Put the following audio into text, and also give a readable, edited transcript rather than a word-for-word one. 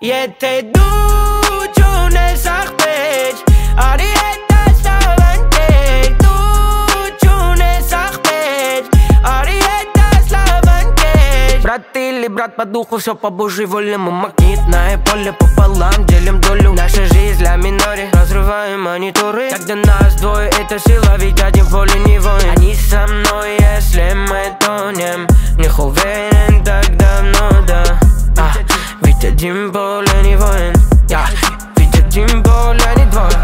Je te ducho nel sachbech Ari eta slavanke Ducho nel sachbech Ari eta slavanke Брат или брат по духу, все по божьей воле. Мы магнитное поле пополам, делим долю. Наша жизнь для минори, разрываем мониторы. Когда нас двое, это сила, ведь один в поле не воин. Они со мной, если мы тонем. Не хувей